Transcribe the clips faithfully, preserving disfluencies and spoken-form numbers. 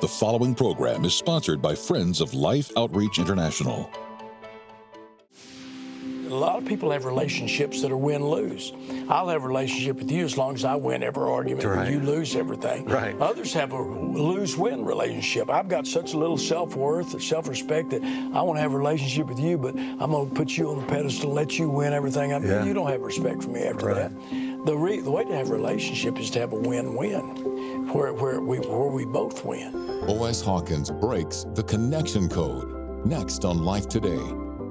The following program is sponsored by Friends of Life Outreach International. A lot of people have relationships that are win-lose. I'll have a relationship with you as long as I win every argument right. and you lose everything. Right. Others have a lose-win relationship. I've got such little self-worth or self-respect that I want to have a relationship with you, but I'm going to put you on the pedestal, let you win everything. I mean, Yeah. You don't have respect for me after Right. that. The, re- the way to have a relationship is to have a win-win, where, where, we, where we both win. O S. Hawkins breaks the connection code. Next on Life Today.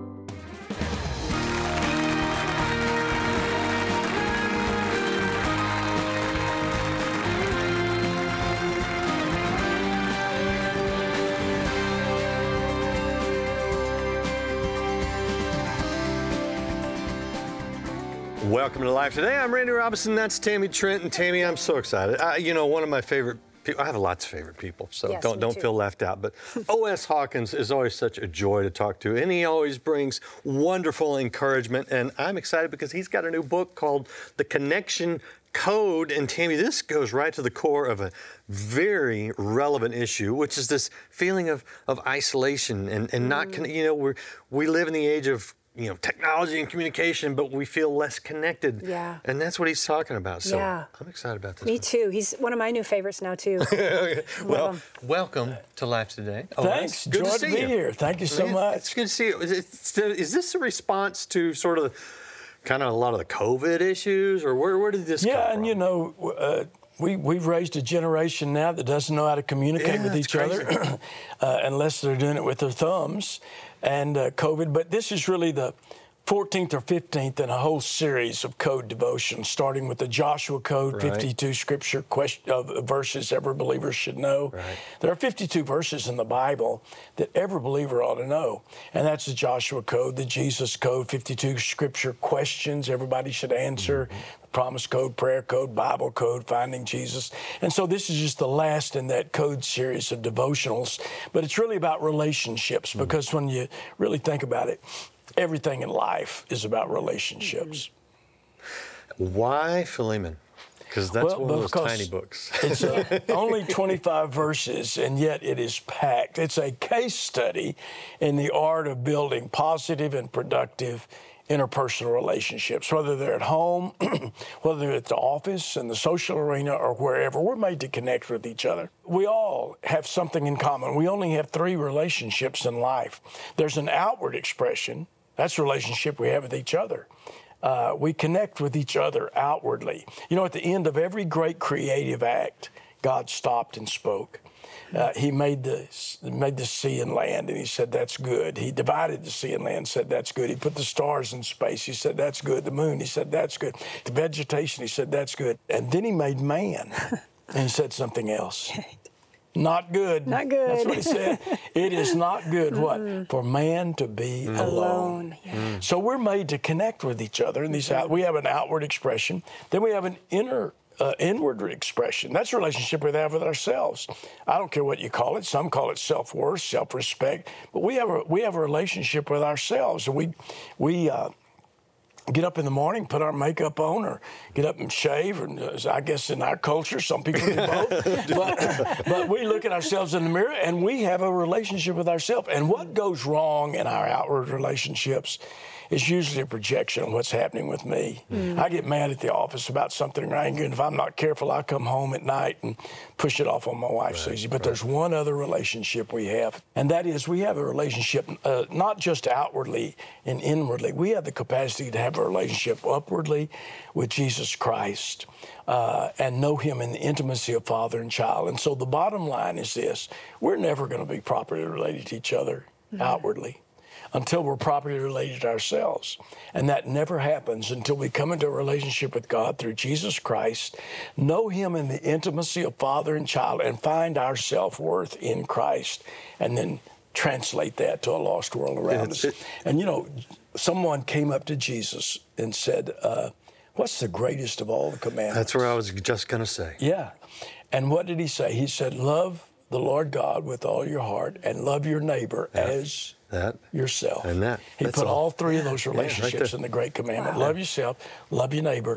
Welcome to Life Today. I'm Randy Robinson. That's Tammy Trent. And Tammy, I'm so excited. I, you know, one of my favorite people, I have lots of favorite people, so Yes, don't me don't too. feel left out. But O S. Hawkins is always such a joy to talk to, and he always brings wonderful encouragement. And I'm excited because he's got a new book called The Connection Code. And Tammy, this goes right to the core of a very relevant issue, which is this feeling of, of isolation and, and not, con- you know, we we live in the age of you know, technology and communication, but we feel less connected. Yeah. And that's what he's talking about. So Yeah. I'm excited about this. Me one. too. He's one of my new favorites now too. Well, him. welcome to Life Today. Oh, Thanks. it's good Joy to to see be you. here. Thank you so Man, much. It's good to see you. Is, it, is this a response to sort of kind of a lot of the COVID issues, or where, where did this come Yeah, from? and you know, uh, we, we've raised a generation now that doesn't know how to communicate Yeah, with it's each other uh, unless they're doing it with their thumbs and uh, COVID. But this is really the fourteenth or fifteenth in a whole series of code devotions, starting with the Joshua Code, Right. fifty-two scripture question, uh, verses every believer should know. Right. There are fifty-two verses in the Bible that every believer ought to know. And that's the Joshua Code, the Jesus Code, fifty-two scripture questions everybody should answer, Mm-hmm. the Promise Code, Prayer Code, Bible Code, Finding Jesus. And so this is just the last in that code series of devotionals. But it's really about relationships, Mm-hmm. because when you really think about it, everything in life is about relationships. Why Philemon? Because that's Well, one of those because tiny books. It's uh, only twenty-five verses, and yet it is packed. It's a case study in the art of building positive and productive interpersonal relationships, whether they're at home, whether they're at the office, in the social arena, or wherever. We're made to connect with each other. We all have something in common. We only have three relationships in life. There's an outward expression. That's the relationship we have with each other. Uh, we connect with each other outwardly. You know, at the end of every great creative act, God stopped and spoke. Uh, he made the made the sea and land, and he said, that's good. He divided the sea and land, said, that's good. He put the stars in space. He said, that's good. The moon, he said, that's good. The vegetation, he said, that's good. And then he made man, and he said something else. Not good. Not good. That's what he said. It is not good, what? For man to be alone. Alone. Yeah. So we're made to connect with each other. And these out, we have an outward expression. Then we have an inner uh, inward expression. That's a relationship we have with ourselves. I don't care what you call it. Some call it self-worth, self-respect. But we have a we have a relationship with ourselves. And we we uh, get up in the morning, put our makeup on, or get up and shave. And uh, I guess in our culture, some people do both. but, but we look at ourselves in the mirror, and we have a relationship with ourselves. And what goes wrong in our outward relationships is usually a projection of what's happening with me. Mm. I get mad at the office about something angry, and if I'm not careful, I come home at night and push it off on my wife, right, Susie. But right. there's one other relationship we have, and that is we have a relationship uh, not just outwardly and inwardly. We have the capacity to have a relationship upwardly with Jesus Christ uh, and know him in the intimacy of father and child. And so the bottom line is this: we're never going to be properly related to each other mm. outwardly until we're properly related to ourselves. And that never happens until we come into a relationship with God through Jesus Christ, know him in the intimacy of father and child, and find our self-worth in Christ, and then translate that to a lost world around us. It, and you know, someone came up to Jesus and said, uh, what's the greatest of all the commandments? That's where I was just going to say. Yeah. And what did he say? He said, love the Lord God with all your heart and love your neighbor Yeah. as That yourself. and that. He That's put all. all three of those Yeah, right relationships there. in the Great Commandment. Wow. Love yourself, love your neighbor,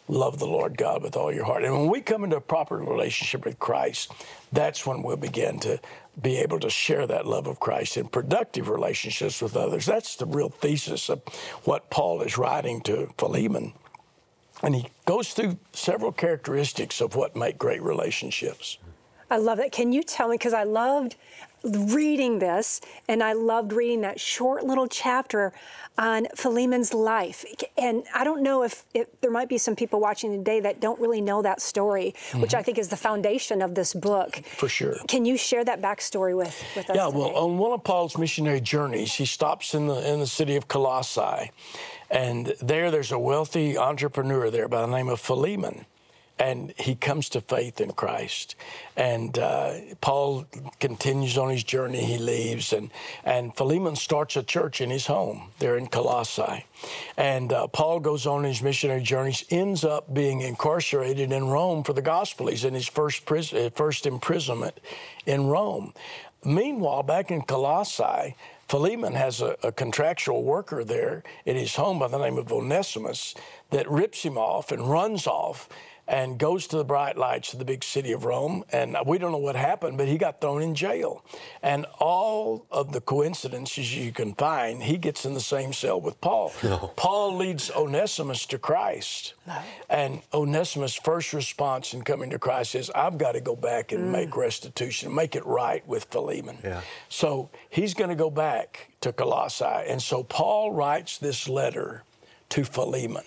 love the Lord God with all your heart. And when we come into a proper relationship with Christ, that's when we'll begin to be able to share that love of Christ in productive relationships with others. That's the real thesis of what Paul is writing to Philemon. And he goes through several characteristics of what make great relationships. I love it. Can you tell me, because I loved reading this, and I loved reading that short little chapter on Philemon's life. And I don't know if, if there might be some people watching today that don't really know that story, mm-hmm. which I think is the foundation of this book. For sure. Can you share that backstory with, with us Yeah, today? well, on one of Paul's missionary journeys, he stops in the in the city of Colossae. And there, there's a wealthy entrepreneur there by the name of Philemon. And he comes to faith in Christ. And uh, Paul continues on his journey. He leaves. And, and Philemon starts a church in his home there in Colossae. And uh, Paul goes on his missionary journeys, ends up being incarcerated in Rome for the gospel. He's in his first, pris- first imprisonment in Rome. Meanwhile, back in Colossae, Philemon has a, a contractual worker there at his home by the name of Onesimus that rips him off and runs off and goes to the bright lights of the big city of Rome. And we don't know what happened, but he got thrown in jail. And all of the coincidences you can find, he gets in the same cell with Paul. No. Paul leads Onesimus to Christ. No. And Onesimus' first response in coming to Christ is, I've got to go back and mm. make restitution, make it right with Philemon. Yeah. So he's going to go back to Colossae. And so Paul writes this letter to Philemon.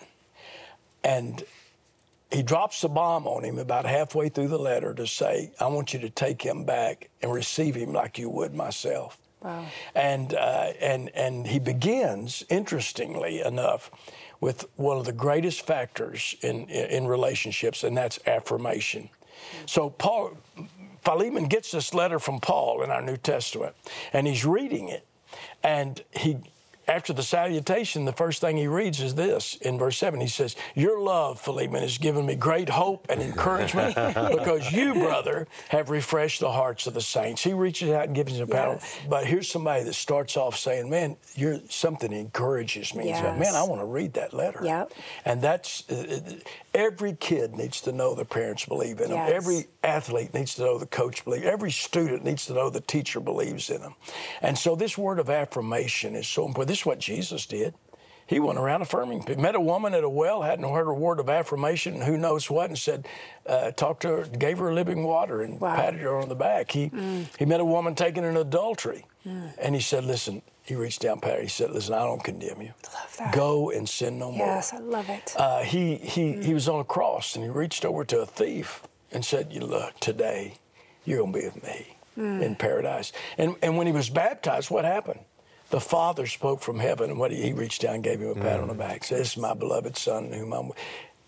And he drops the bomb on him about halfway through the letter to say, I want you to take him back and receive him like you would myself. Wow. And, uh, and, and he begins, interestingly enough, with one of the greatest factors in, in relationships, and that's affirmation. Mm-hmm. So Paul, Philemon gets this letter from Paul in our New Testament, and he's reading it, and he after the salutation, the first thing he reads is this. In verse seven, he says, your love, Philemon, has given me great hope and encouragement because you, brother, have refreshed the hearts of the saints. He reaches out and gives him a pat. Yes. But here's somebody that starts off saying, man, you're something encourages me. Yes. Man, I want to read that letter. Yep. And that's, uh, every kid needs to know the parents believe in them. Yes. Every athlete needs to know the coach believes. Every student needs to know the teacher believes in them. And so this word of affirmation is so important. This is what Jesus did. He went around affirming people. Met a woman at a well, hadn't heard a word of affirmation, and who knows what, and said, uh, talked to her, gave her living water, and wow. patted her on the back. He mm. he met a woman taken in adultery, mm. and he said, listen, he reached down, patted her. He said, listen, I don't condemn you. Love that. Go and sin no more. Yes, I love it. Uh, he he mm. he was on a cross, and he reached over to a thief and said, you look, today you're going to be with me mm. in paradise. And and when he was baptized, what happened? The Father spoke from heaven, and what he, he reached down and gave him a pat mm. on the back. Said, this is my beloved Son, in whom I'm with.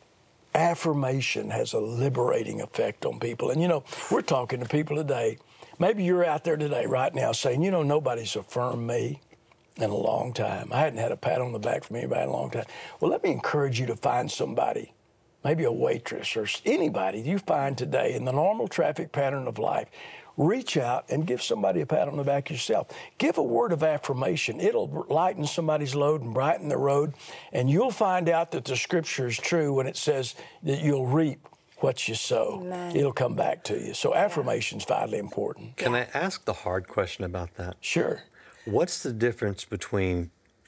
Affirmation has a liberating effect on people. And, you know, we're talking to people today. Maybe you're out there today right now saying, you know, nobody's affirmed me in a long time. I hadn't had a pat on the back from anybody in a long time. Well, let me encourage you to find somebody, maybe a waitress or anybody you find today in the normal traffic pattern of life. Reach out and give somebody a pat on the back yourself. Give a word of affirmation. It'll lighten somebody's load and brighten the road. And you'll find out that the scripture is true when it says that you'll reap what you sow. Amen. It'll come back to you. So affirmation is vitally important. Can I ask the hard question about that? Sure. What's the difference between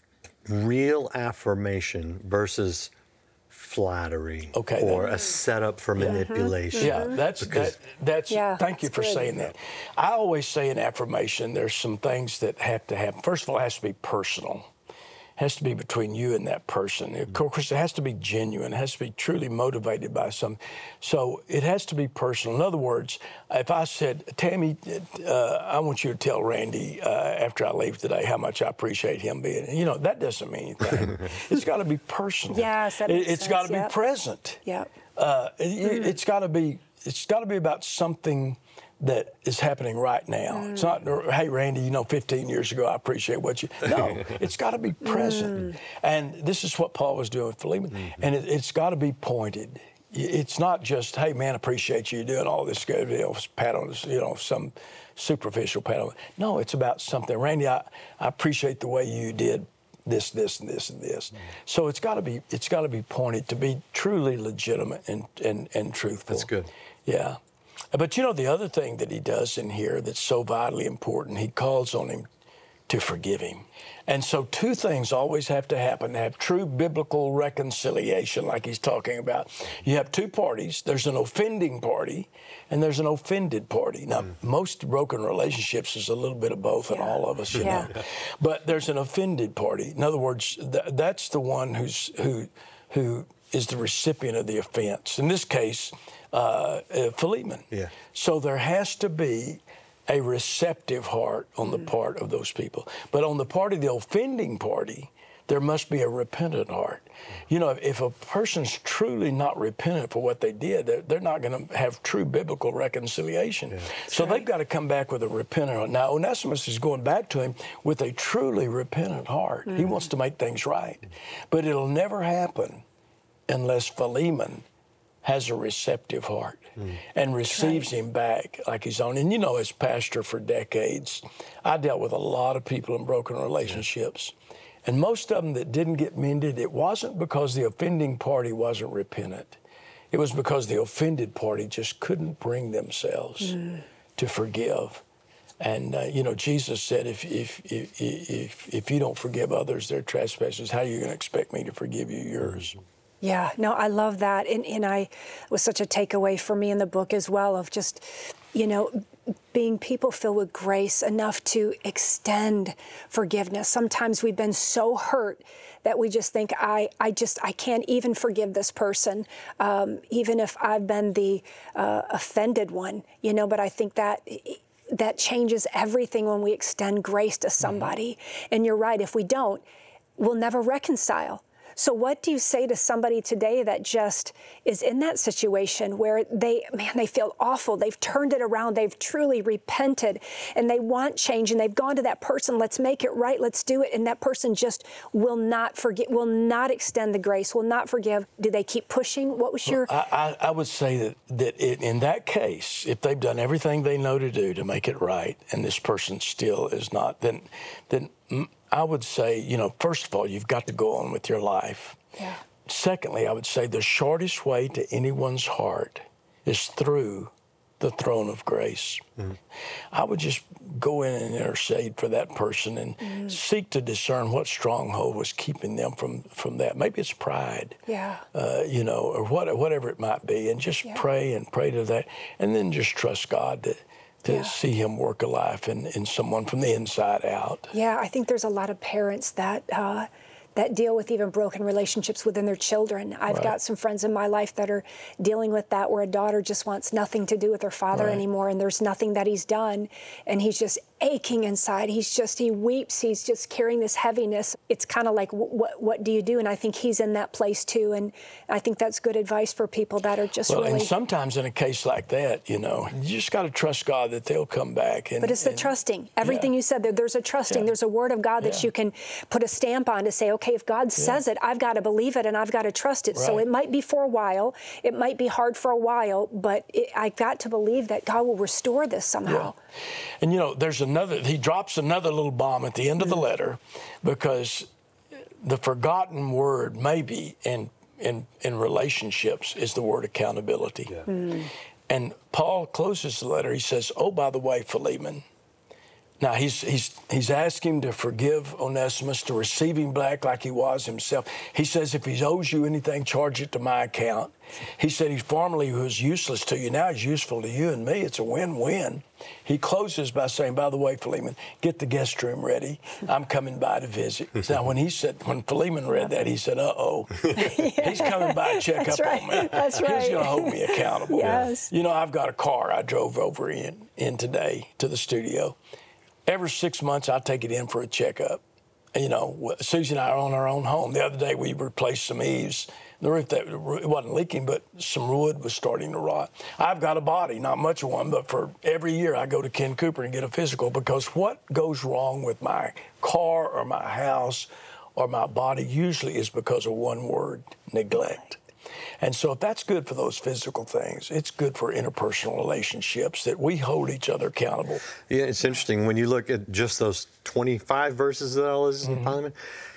real affirmation versus flattery okay, or then. a setup for yeah. manipulation? Yeah, that's that, that's. Yeah, thank you for good. saying that. I always say in affirmation, there's some things that have to happen. First of all, it has to be personal. It has to be between you and that person. Of course, it has to be genuine. It has to be truly motivated by some. So it has to be personal. In other words, if I said, Tammy, uh, I want you to tell Randy uh, after I leave today how much I appreciate him being, you know, that doesn't mean anything. It's got to be personal. Yes, that makes it, It's sense. got to yep. be present. Yep. Uh, it, mm. It's got to be. It's got to be about something that is happening right now. Mm. It's not, hey, Randy, you know, fifteen years ago, I appreciate what you... No, it's got to be present. Mm. And this is what Paul was doing with Philemon. Mm-hmm. And it, it's got to be pointed. It's not just, hey, man, appreciate you doing all this good, you know, pat on, you know, some superficial pat on. No, it's about something. Randy, I, I appreciate the way you did this, this, and this, and this. So it's got to be it's got to be pointed to be truly legitimate and, and, and truthful. That's good. Yeah. But you know, the other thing that he does in here that's so vitally important, he calls on him to forgive him. And so two things always have to happen to have true biblical reconciliation, like he's talking about. You have two parties. There's an offending party and there's an offended party. Now, mm. most broken relationships is a little bit of both in yeah. all of us, you yeah. know. But there's an offended party. In other words, th- that's the one who's who who is the recipient of the offense. In this case, uh, uh, Philemon. Yeah. So there has to be a receptive heart on the part of those people. But on the part of the offending party, there must be a repentant heart. You know, if, if a person's truly not repentant for what they did, they're, they're not going to have true biblical reconciliation. Yeah. So right. they've got to come back with a repentant heart. Now, Onesimus is going back to him with a truly repentant heart. Mm-hmm. He wants to make things right. But it'll never happen unless Philemon has a receptive heart mm. and receives right. him back like his own. And you know, as pastor for decades, I dealt with a lot of people in broken relationships. Yeah. And most of them that didn't get mended, it wasn't because the offending party wasn't repentant. It was because the offended party just couldn't bring themselves mm. to forgive. And, uh, you know, Jesus said, if, if, if, if, if you don't forgive others their trespasses, how are you going to expect me to forgive you yours? Yeah, no, I love that. And, and I, it was such a takeaway for me in the book as well of just, you know, being people filled with grace enough to extend forgiveness. Sometimes we've been so hurt that we just think, I, I just, I can't even forgive this person, um, even if I've been the uh, offended one, you know, but I think that that changes everything when we extend grace to somebody. Mm-hmm. And you're right, if we don't, we'll never reconcile. So what do you say to somebody today that just is in that situation where they, man, they feel awful. They've turned it around. They've truly repented and they want change and they've gone to that person. Let's make it right. Let's do it. And that person just will not forget, will not extend the grace, will not forgive. Do they keep pushing? What was your... I, I, I would say that, that it, in that case, if they've done everything they know to do to make it right and this person still is not, then, then I would say, you know, first of all, you've got to go on with your life. Yeah. Secondly, I would say the shortest way to anyone's heart is through the throne of grace. Mm. I would just go in and intercede for that person and mm. seek to discern what stronghold was keeping them from, from that. Maybe it's pride, yeah, uh, you know, or what, whatever it might be, and just yeah. pray and pray to that, and then just trust God that to yeah. see him work a life in, in someone from the inside out. Yeah, I think there's a lot of parents that uh, that deal with even broken relationships within their children. I've right. got some friends in my life that are dealing with that, where a daughter just wants nothing to do with her father right. anymore, and there's nothing that he's done, and he's just aching inside. He's just, he weeps, he's just carrying this heaviness. It's kind of like, what what do you do? And I think he's in that place too, and I think that's good advice for people that are just well, really... and sometimes in a case like that, you know, you just got to trust God that they'll come back. And, but it's the and, trusting. Everything yeah. you said, there, there's a trusting. Yeah. There's a word of God that yeah. you can put a stamp on to say, okay, if God yeah. says it, I've got to believe it and I've got to trust it. Right. So it might be for a while. It might be hard for a while, but it, I've got to believe that God will restore this somehow. Yeah. And, you know, there's another, he drops another little bomb at the end of the letter, because the forgotten word maybe in in, in relationships is the word accountability. Yeah. Mm. And Paul closes the letter. He says, oh, by the way, Philemon. Now, he's he's he's asked him to forgive Onesimus, to receive him back like he was himself. He says, if he owes you anything, charge it to my account. He said he formerly was useless to you. Now he's useful to you and me. It's a win-win. He closes by saying, by the way, Philemon, get the guest room ready. I'm coming by to visit. Now, when he said, when Philemon read that, he said, uh-oh. yeah. He's coming by to check That's up right. on me. That's right. He's going to hold me accountable. Yes. You know, I've got a car I drove over in, in today to the studio. Every six months, I take it in for a checkup. You know, Susie and I are on our own home. The other day, we replaced some eaves. The roof, that it wasn't leaking, but some wood was starting to rot. I've got a body, not much of one, but for every year I go to Ken Cooper and get a physical, because what goes wrong with my car or my house or my body usually is because of one word: neglect. And so if that's good for those physical things, it's good for interpersonal relationships, that we hold each other accountable. Yeah, it's interesting when you look at just those twenty-five verses that I listed in Philemon.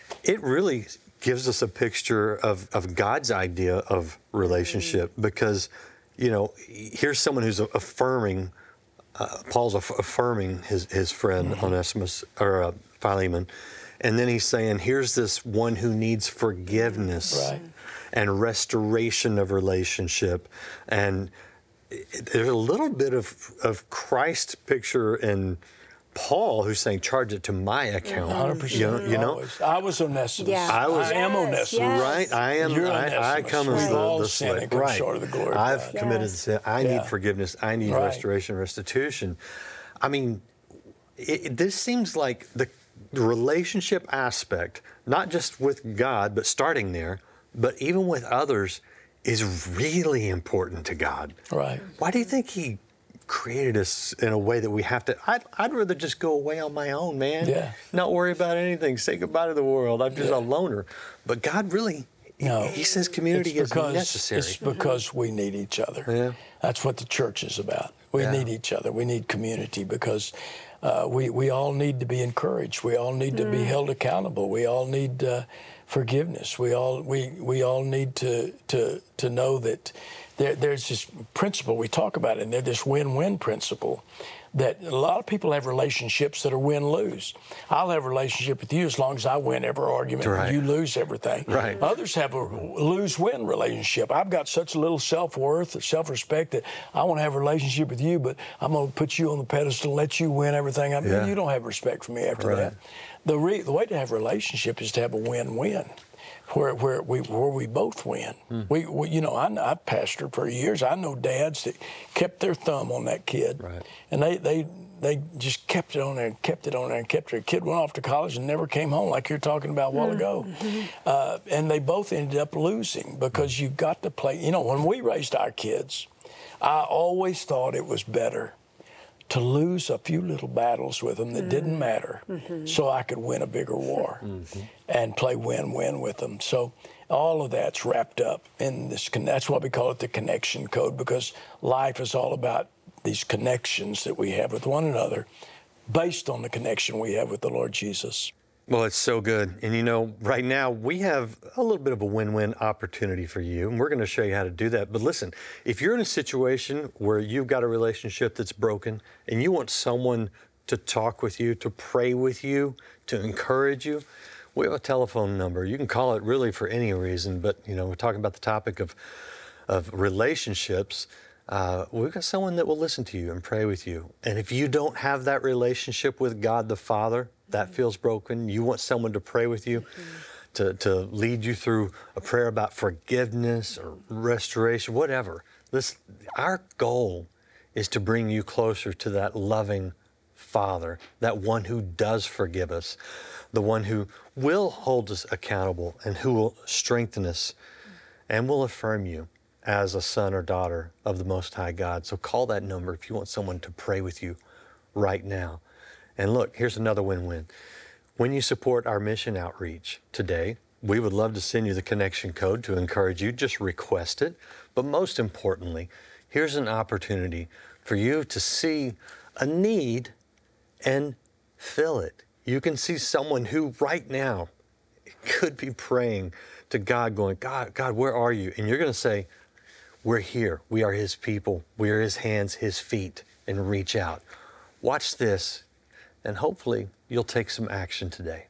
it really gives us a picture of, of God's idea of relationship mm. because, you know, here's someone who's affirming, uh, Paul's aff- affirming his, his friend mm-hmm. Onesimus, or uh, Philemon, and then he's saying, here's this one who needs forgiveness right. and restoration of relationship. And it, there's a little bit of, of Christ's picture in Paul, who's saying, charge it to my account. one hundred percent. You know, you know? I was Onesimus. Yeah. I was. I am Yes, Onesimus. yes. Right? I am. You're I, I come as We've the, all the sinned slave. and come Right. short of the glory of I've God. committed Yes. sin. I Yeah. need forgiveness. I need Right. restoration, restitution. I mean, it, it- this seems like the relationship aspect, not just with God, but starting there, but even with others, is really important to God. Right. Why do you think He created us in a way that we have to? I'd, I'd rather just go away on my own, man. Yeah. Not worry about anything. Say goodbye to the world. I'm just Yeah. a loner. But God really, No, He says community it's because, is necessary. It's because we need each other. Yeah. That's what the church is about. We Yeah. need each other. We need community because uh, we, we all need to be encouraged. We all need to be held accountable. We all need uh, forgiveness. We all we we all need to to to know that there, there's this principle we talk about, and there's this win-win principle that a lot of people have relationships that are win-lose. I'll have a relationship with you as long as I win every argument Right. and you lose everything. Right. Others have a lose-win relationship. I've got such little self-worth, self-respect that I want to have a relationship with you, but I'm going to put you on the pedestal and let you win everything. I mean, Yeah. you don't have respect for me after Right. that. The, re- the way to have a relationship is to have a win-win, where where we where we both win. Hmm. We, we you know I I've pastored for years. I know dads that kept their thumb on that kid, Right. and they they. They just kept it on there and kept it on there and kept it. The kid went off to college and never came home, like you're talking about a while ago. Uh, and they both ended up losing because you got to play. You know, when we raised our kids, I always thought it was better to lose a few little battles with them that mm. didn't matter mm-hmm. so I could win a bigger war mm-hmm. and play win-win with them. So all of that's wrapped up in this. That's why we call it the connection code, because life is all about these connections that we have with one another based on the connection we have with the Lord Jesus. Well, it's so good. And you know, right now we have a little bit of a win-win opportunity for you, and we're going to show you how to do that. But listen, if you're in a situation where you've got a relationship that's broken and you want someone to talk with you, to pray with you, to encourage you, we have a telephone number. You can call it really for any reason, but you know, we're talking about the topic of of relationships. Uh, we've got someone that will listen to you and pray with you. And if you don't have that relationship with God the Father, that feels broken, you want someone to pray with you, mm-hmm. to, to lead you through a prayer about forgiveness or restoration, whatever. This, our goal is to bring you closer to that loving Father, that one who does forgive us, the one who will hold us accountable and who will strengthen us and will affirm you as a son or daughter of the Most High God. So call that number if you want someone to pray with you right now. And look, here's another win-win. When you support our mission outreach today, we would love to send you the connection code to encourage you. Just request it. But most importantly, here's an opportunity for you to see a need and fill it. You can see someone who right now could be praying to God, going, God, God, where are you? And you're going to say, we're here. We are His people. We are His hands, His feet, and reach out. Watch this, and hopefully you'll take some action today.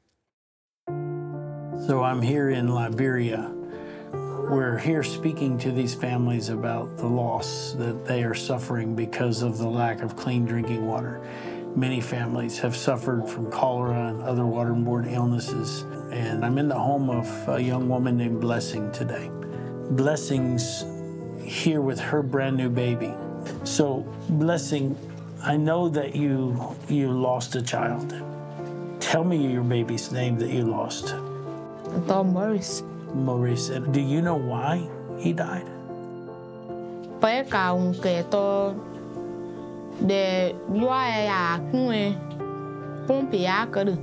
So I'm here in Liberia. We're here speaking to these families about the loss that they are suffering because of the lack of clean drinking water. Many families have suffered from cholera and other waterborne illnesses. And I'm in the home of a young woman named Blessing today. Blessing's here with her brand new baby. So, Blessing, I know that you you lost a child. Tell me your baby's name that you lost. Tom Morris. Maurice. And do you know why he died? Pai ka un ke to de yo ya kun pompe ya ka de.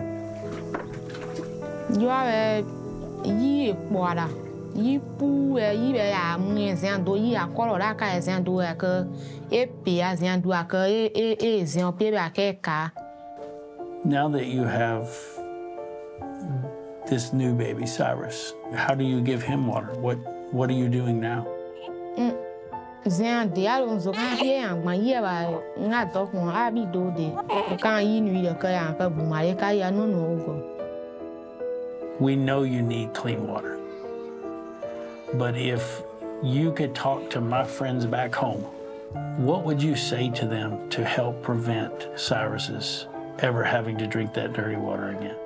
Yo e yi poada. Yi pu e yi be ya mun zan do yi akoro da ka zan do e ka e pe a zan do ka e e e zan pe ba ke ka. Now that you have this new baby, Cyrus? How do you give him water? What What are you doing now? Zan dialo zo kan ye an gban ye ba nga to kun abi do de kan yi nu de ka ya ka bu ma ka ya no no go. We know you need clean water. But if you could talk to my friends back home, what would you say to them to help prevent Cyrus's ever having to drink that dirty water again?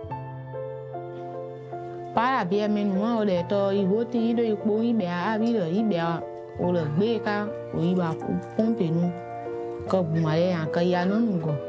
Para bien men mo le to I hoti do ipo I be abi do I be o le gbe ka o I ba pompe nu ko bu ma ya ka ya no nu go.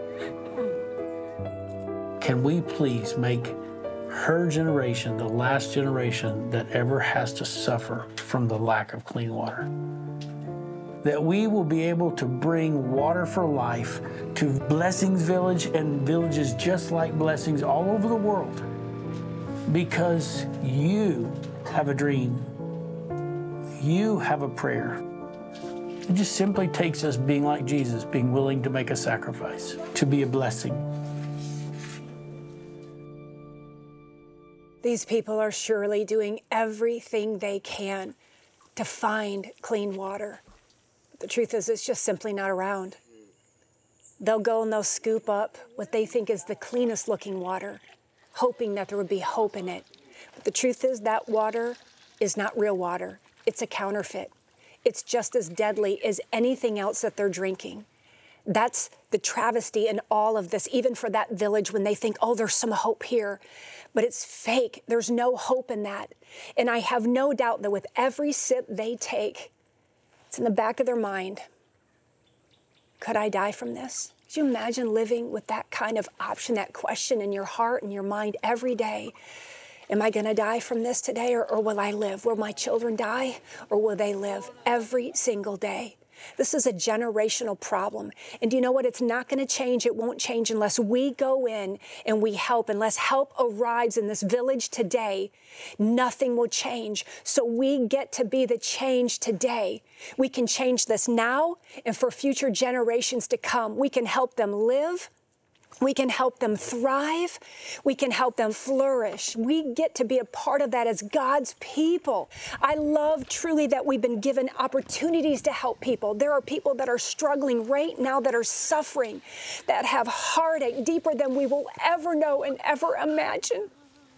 Can we please make her generation the last generation that ever has to suffer from the lack of clean water? That we will be able to bring water for life to Blessings Village and villages just like Blessings all over the world, because you have a dream, you have a prayer. It just simply takes us being like Jesus, being willing to make a sacrifice, to be a blessing. These people are surely doing everything they can to find clean water. But the truth is, it's just simply not around. They'll go and they'll scoop up what they think is the cleanest looking water, hoping that there would be hope in it. But the truth is, that water is not real water. It's a counterfeit. It's just as deadly as anything else that they're drinking. That's the travesty in all of this, even for that village when they think, oh, there's some hope here. But it's fake. There's no hope in that. And I have no doubt that with every sip they take, it's in the back of their mind, could I die from this? Could you imagine living with that kind of option, that question in your heart and your mind every day? Am I going to die from this today, or, or will I live? Will my children die, or will they live? Every single day. This is a generational problem. And do you know what? It's not going to change. It won't change unless we go in and we help. Unless help arrives in this village today, nothing will change. So we get to be the change today. We can change this now and for future generations to come. We can help them live. We can help them thrive. We can help them flourish. We get to be a part of that as God's people. I love truly that we've been given opportunities to help people. There are people that are struggling right now, that are suffering, that have heartache deeper than we will ever know and ever imagine.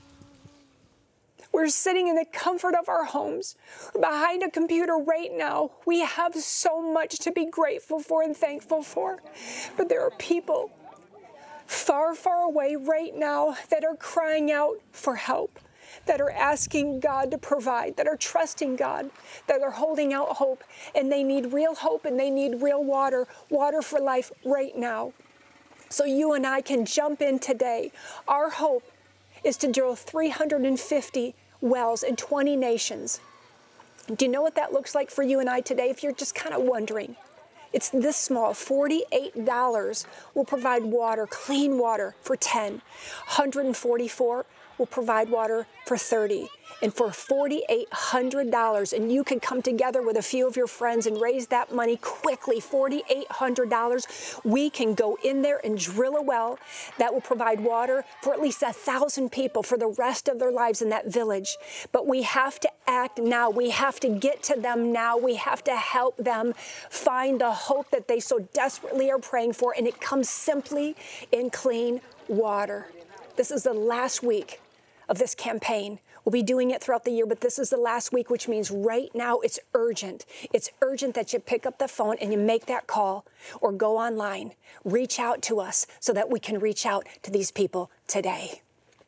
We're sitting in the comfort of our homes, behind a computer right now. We have so much to be grateful for and thankful for. But there are people far, far away right now that are crying out for help, that are asking God to provide, that are trusting God, that are holding out hope, and they need real hope and they need real water, water for life right now. So you and I can jump in today. Our hope is to drill three hundred fifty wells in twenty nations. Do you know what that looks like for you and I today, if you're just kind of wondering? It's this small. forty-eight dollars will provide water, clean water, for ten. one hundred forty-four dollars will provide water for thirty. And for four thousand eight hundred dollars, and you can come together with a few of your friends and raise that money quickly, four thousand eight hundred dollars, we can go in there and drill a well that will provide water for at least a thousand people for the rest of their lives in that village. But we have to act now. We have to get to them now. We have to help them find the hope that they so desperately are praying for, and it comes simply in clean water. This is the last week of this campaign. We'll be doing it throughout the year, but this is the last week, which means right now it's urgent. It's urgent that you pick up the phone and you make that call, or go online, reach out to us so that we can reach out to these people today.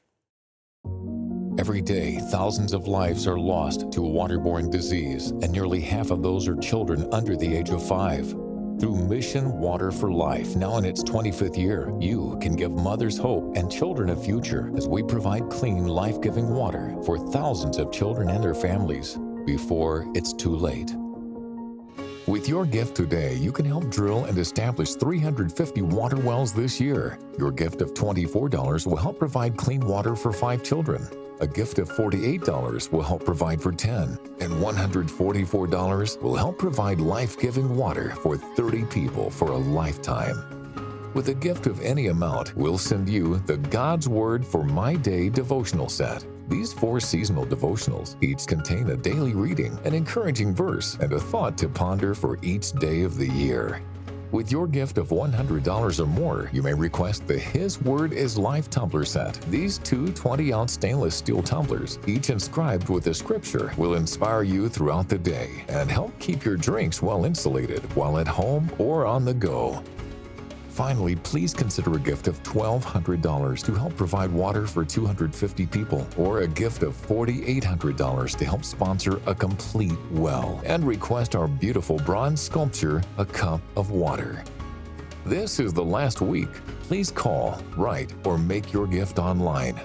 Every day, thousands of lives are lost to a waterborne disease, and nearly half of those are children under the age of five. Through Mission Water for Life, now in its twenty-fifth year, you can give mothers hope and children a future as we provide clean, life-giving water for thousands of children and their families before it's too late. With your gift today, you can help drill and establish three hundred fifty water wells this year. Your gift of twenty-four dollars will help provide clean water for five children. A gift of forty-eight dollars will help provide for ten, and one hundred forty-four dollars will help provide life-giving water for thirty people for a lifetime. With a gift of any amount, we'll send you the God's Word for My Day devotional set. These four seasonal devotionals each contain a daily reading, an encouraging verse, and a thought to ponder for each day of the year. With your gift of one hundred dollars or more, you may request the His Word is Life tumbler set. These two twenty-ounce stainless steel tumblers, each inscribed with a scripture, will inspire you throughout the day and help keep your drinks well insulated while at home or on the go. Finally, please consider a gift of twelve hundred dollars to help provide water for two hundred fifty people, or a gift of four thousand eight hundred dollars to help sponsor a complete well, and request our beautiful bronze sculpture, A Cup of Water. This is the last week. Please call, write, or make your gift online.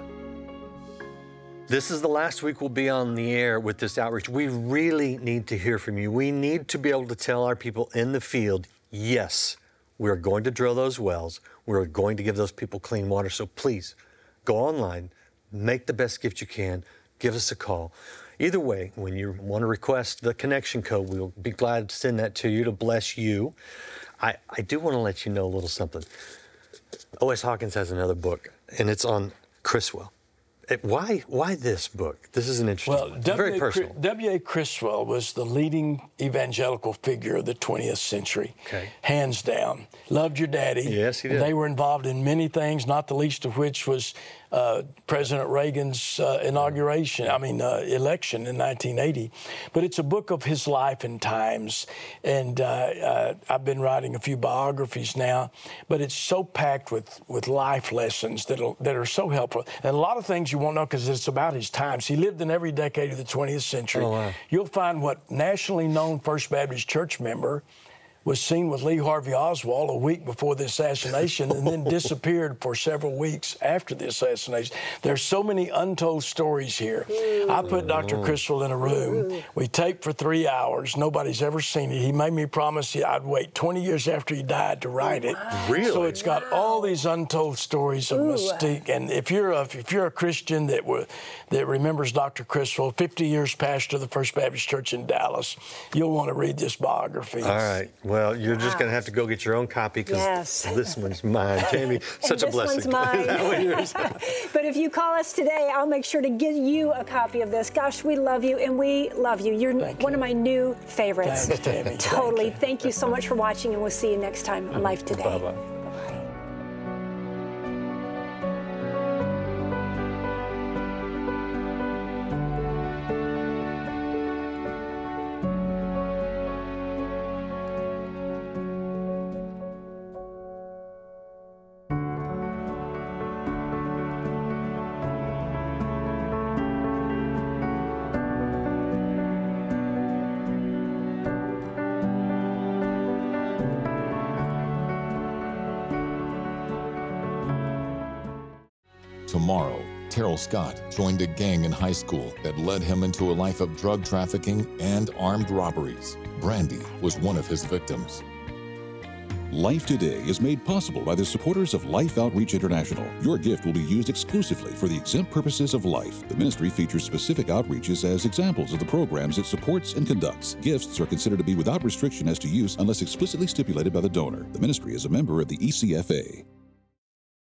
This is the last week we'll be on the air with this outreach. We really need to hear from you. We need to be able to tell our people in the field, yes, we're going to drill those wells. We're going to give those people clean water. So please, go online, make the best gift you can, give us a call. Either way, when you want to request the connection code, we'll be glad to send that to you to bless you. I, I do want to let you know a little something. O S Hawkins has another book, and it's on Criswell. It, why, why this book? This is an interesting well, one. It's very personal. W A Criswell was the leading evangelical figure of the twentieth century, okay. hands down. Loved your daddy. Yes, he did. They were involved in many things, not the least of which was uh, President Reagan's uh, inauguration, I mean, uh, election in nineteen eighty. But it's a book of his life and times. And uh, uh, I've been writing a few biographies now, but it's so packed with, with life lessons that are, that are so helpful. And a lot of things you won't know because it's about his times. He lived in every decade of the twentieth century. Oh, wow. You'll find what nationally known First Baptist church member was seen with Lee Harvey Oswald a week before the assassination and then disappeared for several weeks after the assassination. There's so many untold stories here. I put Doctor Criswell in a room. We taped for three hours. Nobody's ever seen it. He made me promise I'd wait twenty years after he died to write it. Really? So it's got all these untold stories of Ooh. mystique. And if you're a, if you're a Christian that were, that remembers Doctor Criswell, fifty years pastor of the First Baptist Church in Dallas, you'll want to read this biography. All right. Well, you're wow. just going to have to go get your own copy because yes. this one's mine, Tammy. Such and a blessing. This one's mine. But if you call us today, I'll make sure to give you a copy of this. Gosh, we love you, and we love you. You're Thank one you. of my new favorites. Thanks, Tammy. Totally. Thank you. Thank you so much for watching, and we'll see you next time on Life Today. Bye-bye. Tomorrow, Terrell Scott joined a gang in high school that led him into a life of drug trafficking and armed robberies. Brandy was one of his victims. Life Today is made possible by the supporters of Life Outreach International. Your gift will be used exclusively for the exempt purposes of life. The ministry features specific outreaches as examples of the programs it supports and conducts. Gifts are considered to be without restriction as to use unless explicitly stipulated by the donor. The ministry is a member of the E C F A.